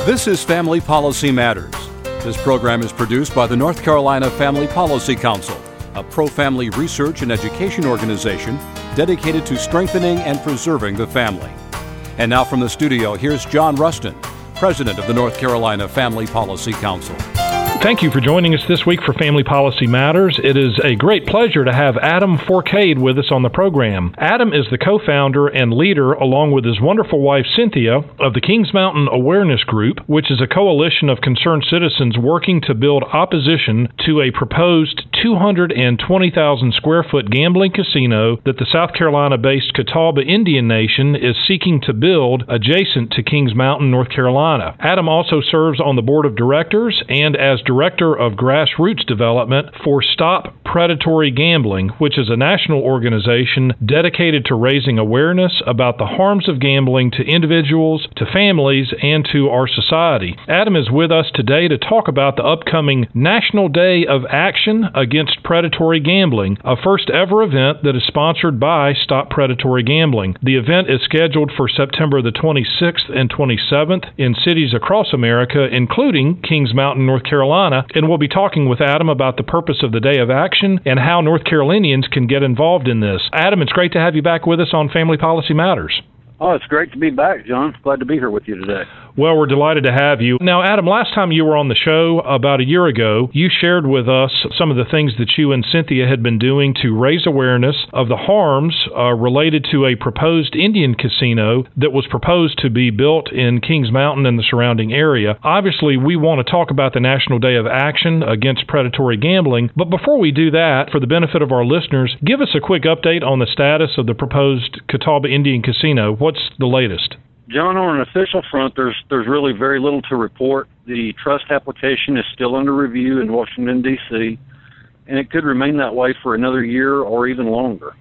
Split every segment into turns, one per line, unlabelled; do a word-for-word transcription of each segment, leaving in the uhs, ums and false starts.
This is Family Policy Matters. This program is produced by the North Carolina Family Policy Council, a pro-family research and education organization dedicated to strengthening and preserving the family. And now from the studio, here's John Rustin, President of the North Carolina Family Policy Council.
Thank you for joining us this week for Family Policy Matters. It is a great pleasure to have Adam Forcade with us on the program. Adam is the co-founder and leader, along with his wonderful wife Cynthia, of the Kings Mountain Awareness Group, which is a coalition of concerned citizens working to build opposition to a proposed two hundred twenty thousand square foot gambling casino that the South Carolina-based Catawba Indian Nation is seeking to build adjacent to Kings Mountain, North Carolina. Adam also serves on the board of directors and as Director of Grassroots Development for Stop Predatory Gambling, which is a national organization dedicated to raising awareness about the harms of gambling to individuals, to families, and to our society. Adam is with us today to talk about the upcoming National Day of Action Against Predatory Gambling, a first ever event that is sponsored by Stop Predatory Gambling. The event is scheduled for September the twenty-sixth and twenty-seventh in cities across America, including Kings Mountain, North Carolina. And we'll be talking with Adam about the purpose of the Day of Action and how North Carolinians can get involved in this. Adam, it's great to have you back with us on Family Policy Matters.
Oh, it's great to be back, John. Glad to be here with you today.
Well, we're delighted to have you. Now, Adam, last time you were on the show about a year ago, you shared with us some of the things that you and Cynthia had been doing to raise awareness of the harms uh, related to a proposed Indian casino that was proposed to be built in Kings Mountain and the surrounding area. Obviously, we want to talk about the National Day of Action Against Predatory Gambling, but before we do that, for the benefit of our listeners, give us a quick update on the status of the proposed Catawba Indian Casino. What's the latest?
John, on an official front, there's there's really very little to report. The trust application is still under review in Washington, D C, and it could remain that way for another year or even longer.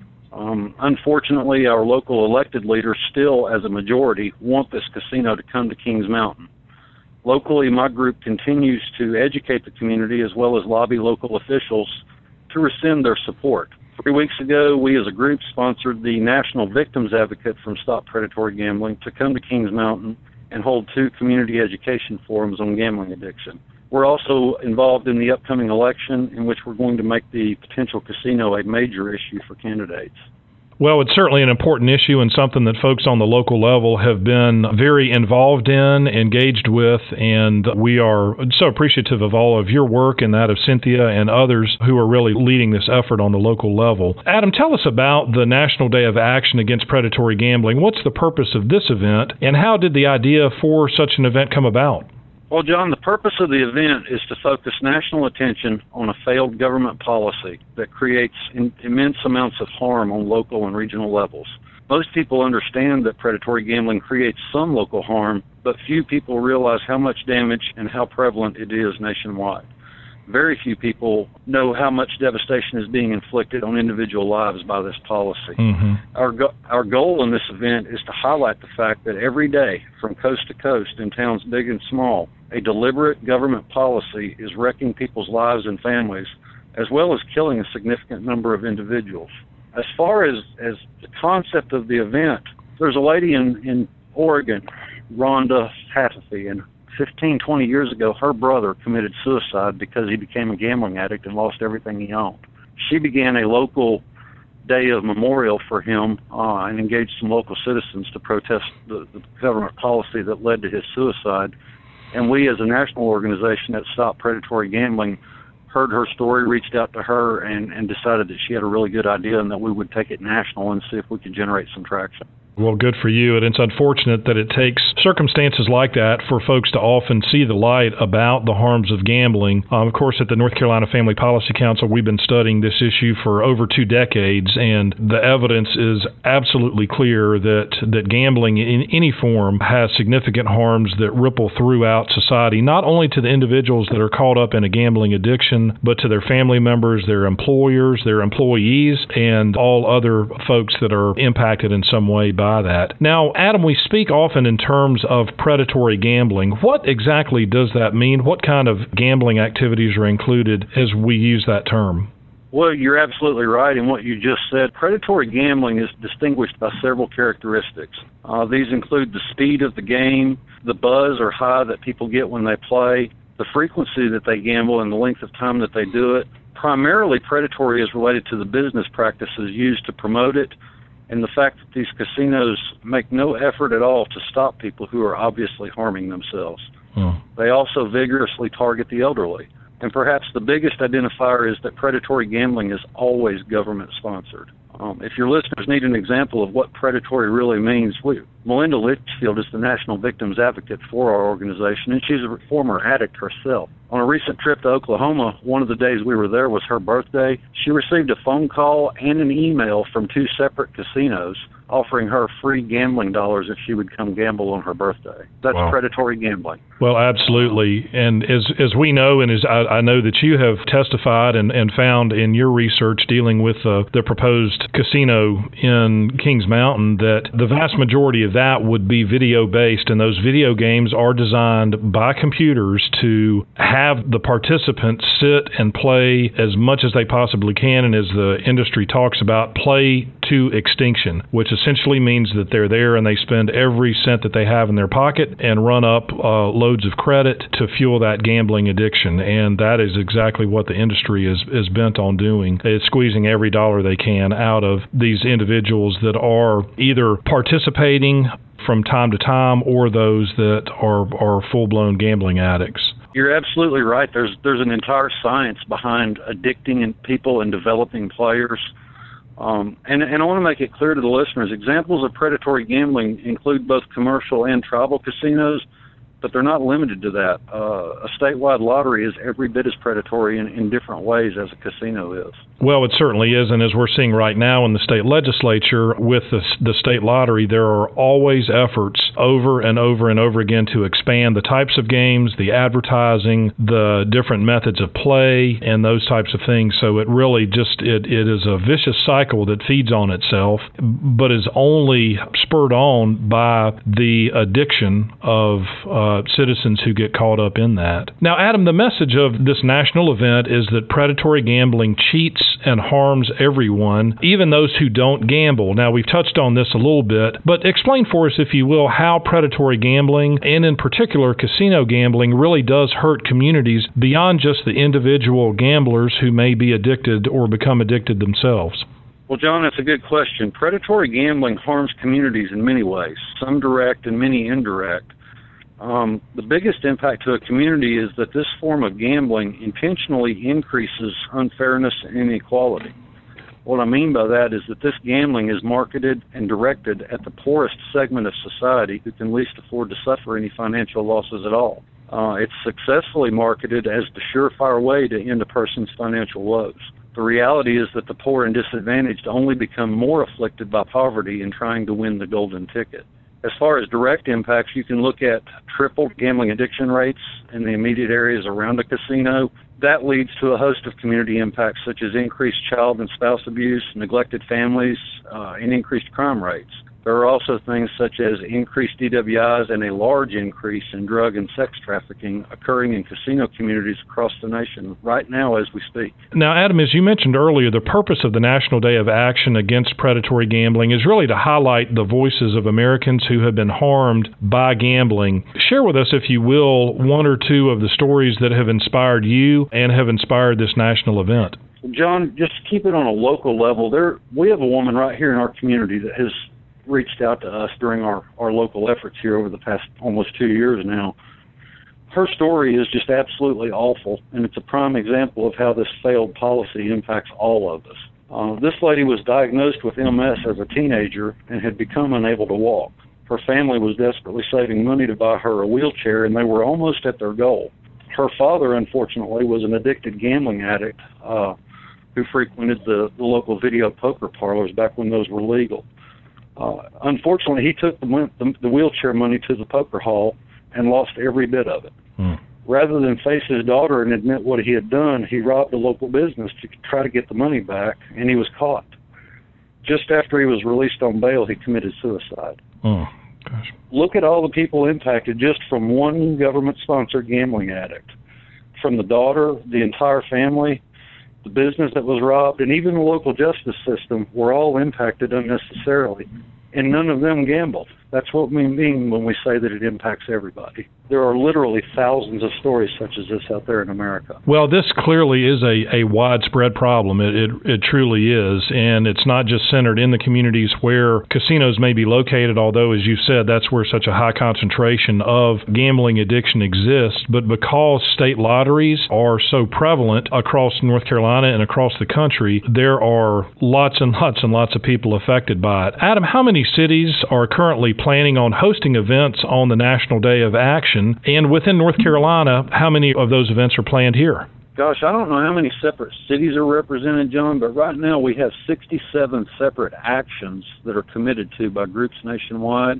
Um, unfortunately, our local elected leaders still, as a majority, want this casino to come to Kings Mountain. Locally, my group continues to educate the community as well as lobby local officials to rescind their support. Three weeks ago, we as a group sponsored the National Victims Advocate from Stop Predatory Gambling to come to Kings Mountain and hold two community education forums on gambling addiction. We're also involved in the upcoming election, in which we're going to make the potential casino a major issue for candidates.
Well, it's certainly an important issue and something that folks on the local level have been very involved in, engaged with, and we are so appreciative of all of your work and that of Cynthia and others who are really leading this effort on the local level. Adam, tell us about the National Day of Action Against Predatory Gambling. What's the purpose of this event, and how did the idea for such an event come about?
Well, John, the purpose of the event is to focus national attention on a failed government policy that creates in, immense amounts of harm on local and regional levels. Most people understand that predatory gambling creates some local harm, but few people realize how much damage and how prevalent it is nationwide. Very few people know how much devastation is being inflicted on individual lives by this policy. Mm-hmm. Our go- our goal in this event is to highlight the fact that every day, from coast to coast in towns big and small, a deliberate government policy is wrecking people's lives and families, as well as killing a significant number of individuals. As far as, as the concept of the event, there's a lady in, in Oregon, Rhonda Hathaway, and fifteen, twenty years ago, her brother committed suicide because he became a gambling addict and lost everything he owned. She began a local day of memorial for him uh, and engaged some local citizens to protest the, the government policy that led to his suicide. And we, as a national organization that Stop Predatory Gambling, heard her story, reached out to her, and, and decided that she had a really good idea and that we would take it national and see if we could generate some traction.
Well, good for you. And it's unfortunate that it takes circumstances like that for folks to often see the light about the harms of gambling. Um, of course, at the North Carolina Family Policy Council, we've been studying this issue for over two decades, and the evidence is absolutely clear that, that gambling in any form has significant harms that ripple throughout society, not only to the individuals that are caught up in a gambling addiction, but to their family members, their employers, their employees, and all other folks that are impacted in some way by that. Now, Adam, we speak often in terms of predatory gambling. What exactly does that mean? What kind of gambling activities are included as we use that term?
Well, you're absolutely right in what you just said. Predatory gambling is distinguished by several characteristics. Uh, these include the speed of the game, the buzz or high that people get when they play, the frequency that they gamble, and the length of time that they do it. Primarily, predatory is related to the business practices used to promote it, and the fact that these casinos make no effort at all to stop people who are obviously harming themselves. Hmm. They also vigorously target the elderly. And perhaps the biggest identifier is that predatory gambling is always government-sponsored. Um, if your listeners need an example of what predatory really means, we, Melinda Litchfield is the National Victims Advocate for our organization, and she's a former addict herself. On a recent trip to Oklahoma, one of the days we were there was her birthday. She received a phone call and an email from two separate casinos offering her free gambling dollars if she would come gamble on her birthday. That's wow. predatory gambling.
Well, absolutely. And as as we know, and as I, I know that you have testified and, and found in your research dealing with uh, the proposed casino in Kings Mountain, that the vast majority of that would be video-based, and those video games are designed by computers to have the participants sit and play as much as they possibly can, and as the industry talks about, play to extinction, which essentially means that they're there and they spend every cent that they have in their pocket and run up uh, loads of credit to fuel that gambling addiction. And that is exactly what the industry is, is bent on doing. It's squeezing every dollar they can out of these individuals that are either participating from time to time or those that are, are full-blown gambling addicts.
You're absolutely right. There's there's an entire science behind addicting people and developing players. Um, and, and I want to make it clear to the listeners, examples of predatory gambling include both commercial and tribal casinos, but they're not limited to that. Uh, a statewide lottery is every bit as predatory in, in different ways as a casino is.
Well, it certainly is, and as we're seeing right now in the state legislature with the, the state lottery, there are always efforts over and over and over again to expand the types of games, the advertising, the different methods of play, and those types of things. So it really just, it, it is a vicious cycle that feeds on itself, but is only spurred on by the addiction of uh, citizens who get caught up in that. Now, Adam, the message of this national event is that predatory gambling cheats and harms everyone, even those who don't gamble. Now, we've touched on this a little bit, but explain for us, if you will, how predatory gambling, and in particular casino gambling, really does hurt communities beyond just the individual gamblers who may be addicted or become addicted themselves.
Well, John, that's a good question. Predatory gambling harms communities in many ways, some direct and many indirect. Um, the biggest impact to a community is that this form of gambling intentionally increases unfairness and inequality. What I mean by that is that this gambling is marketed and directed at the poorest segment of society who can least afford to suffer any financial losses at all. Uh, it's successfully marketed as the surefire way to end a person's financial woes. The reality is that the poor and disadvantaged only become more afflicted by poverty in trying to win the golden ticket. As far as direct impacts, you can look at tripled gambling addiction rates in the immediate areas around a casino. That leads to a host of community impacts such as increased child and spouse abuse, neglected families, uh, and increased crime rates. There are also things such as increased D W Is and a large increase in drug and sex trafficking occurring in casino communities across the nation right now as we speak.
Now, Adam, as you mentioned earlier, the purpose of the National Day of Action Against Predatory Gambling is really to highlight the voices of Americans who have been harmed by gambling. Share with us, if you will, one or two of the stories that have inspired you and have inspired this national event.
John, just to keep it on a local level, there we have a woman right here in our community that has reached out to us during our, our local efforts here over the past almost two years now. Her story is just absolutely awful, and it's a prime example of how this failed policy impacts all of us. Uh, this lady was diagnosed with M S as a teenager and had become unable to walk. Her family was desperately saving money to buy her a wheelchair, and they were almost at their goal. Her father, unfortunately, was an addicted gambling addict uh, who frequented the, the local video poker parlors back when those were legal. Uh, unfortunately, he took the, the, the wheelchair money to the poker hall and lost every bit of it. Hmm. Rather than face his daughter and admit what he had done, he robbed a local business to try to get the money back, and he was caught. Just after he was released on bail, he committed suicide. Oh, gosh. Look at all the people impacted just from one government-sponsored gambling addict. From the daughter, the entire family, the business that was robbed, and even the local justice system were all impacted unnecessarily, and none of them gambled. That's what we mean when we say that it impacts everybody. There are literally thousands of stories such as this out there in America.
Well, this clearly is a, a widespread problem. It, it it truly is, and it's not just centered in the communities where casinos may be located, although, as you said, that's where such a high concentration of gambling addiction exists, but because state lotteries are so prevalent across North Carolina and across the country, there are lots and lots and lots of people affected by it. Adam, how many cities are currently planning on hosting events on the National Day of Action? And within North Carolina, how many of those events are planned here?
Gosh, I don't know how many separate cities are represented, John, but right now we have sixty-seven separate actions that are committed to by groups nationwide.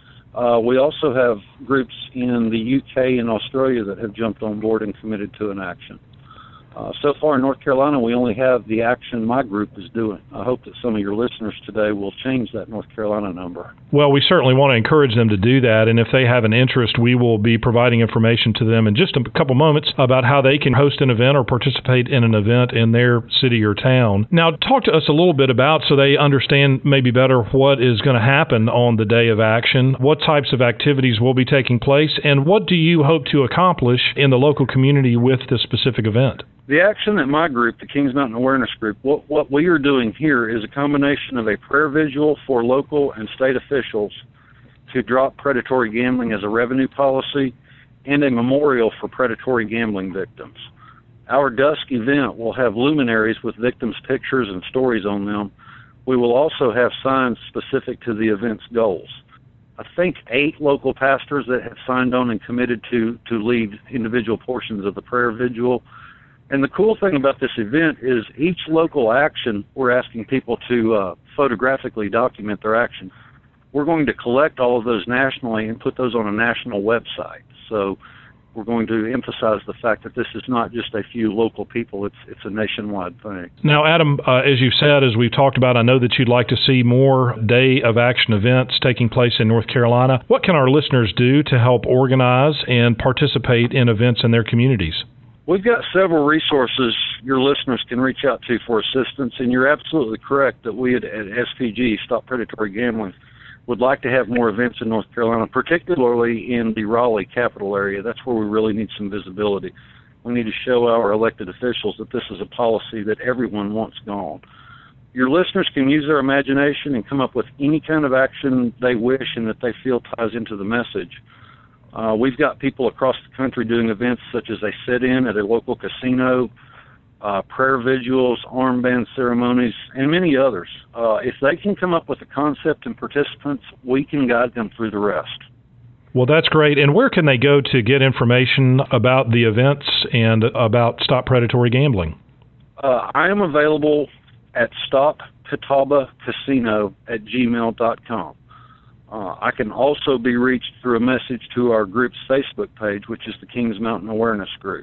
Uh, we also have groups in the U K and Australia that have jumped on board and committed to an action. Uh, so far in North Carolina, we only have the action my group is doing. I hope that some of your listeners today will change that North Carolina number.
Well, we certainly want to encourage them to do that, and if they have an interest, we will be providing information to them in just a couple moments about how they can host an event or participate in an event in their city or town. Now, talk to us a little bit about, so they understand maybe better, what is going to happen on the day of action, what types of activities will be taking place, and what do you hope to accomplish in the local community with this specific event?
The action that my group, the Kings Mountain Awareness Group, what, what we are doing here is a combination of a prayer vigil for local and state officials to drop predatory gambling as a revenue policy and a memorial for predatory gambling victims. Our dusk event will have luminaries with victims' pictures and stories on them. We will also have signs specific to the event's goals. I think eight local pastors that have signed on and committed to, to lead individual portions of the prayer vigil. And the cool thing about this event is each local action, we're asking people to uh, photographically document their action. We're going to collect all of those nationally and put those on a national website. So we're going to emphasize the fact that this is not just a few local people, it's it's a nationwide thing.
Now, Adam, uh, as you said, as we've talked about, I know that you'd like to see more Day of Action events taking place in North Carolina. What can our listeners do to help organize and participate in events in their communities?
We've got several resources your listeners can reach out to for assistance, and you're absolutely correct that we at, at S P G, Stop Predatory Gambling, would like to have more events in North Carolina, particularly in the Raleigh capital area. That's where we really need some visibility. We need to show our elected officials that this is a policy that everyone wants gone. Your listeners can use their imagination and come up with any kind of action they wish and that they feel ties into the message. Uh, we've got people across the country doing events such as a sit-in at a local casino, uh, prayer vigils, armband ceremonies, and many others. Uh, if they can come up with a concept and participants, we can guide them through the rest.
Well, that's great. And where can they go to get information about the events and about Stop Predatory Gambling?
Uh, I am available at stop catawba casino at gmail dot com. Uh, I can also be reached through a message to our group's Facebook page, which is the Kings Mountain Awareness Group.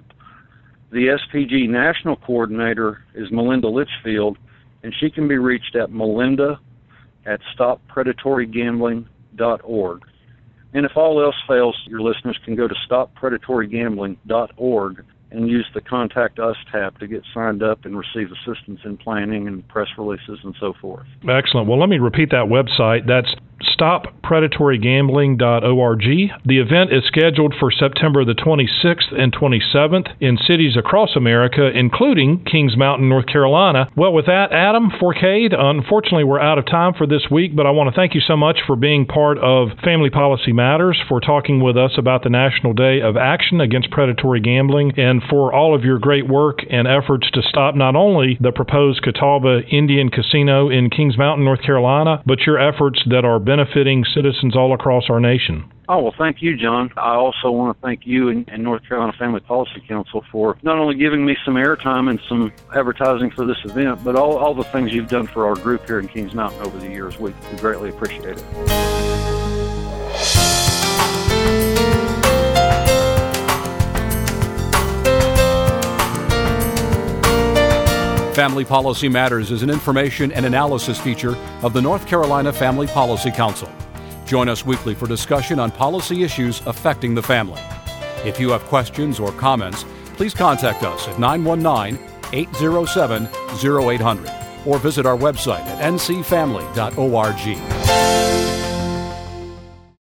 The S P G National Coordinator is Melinda Litchfield, and she can be reached at melinda at stop predatory gambling dot org. And if all else fails, your listeners can go to stop predatory gambling dot org and use the Contact Us tab to get signed up and receive assistance in planning and press releases and so forth.
Excellent. Well, let me repeat that website. That's stop predatory gambling dot org. The event is scheduled for September the twenty-sixth and twenty-seventh in cities across America, including Kings Mountain, North Carolina. Well, with that, Adam Forcade, unfortunately, we're out of time for this week, but I want to thank you so much for being part of Family Policy Matters, for talking with us about the National Day of Action Against Predatory Gambling, and for all of your great work and efforts to stop not only the proposed Catawba Indian Casino in Kings Mountain, North Carolina, but your efforts that are benefiting citizens all across our nation.
Oh, well, thank you, John. I also want to thank you and, and North Carolina Family Policy Council for not only giving me some airtime and some advertising for this event, but all, all the things you've done for our group here in Kings Mountain over the years. We, we greatly appreciate it.
Family Policy Matters is an information and analysis feature of the North Carolina Family Policy Council. Join us weekly for discussion on policy issues affecting the family. If you have questions or comments, please contact us at nine one nine, eight zero seven, zero eight hundred or visit our website at n c family dot org.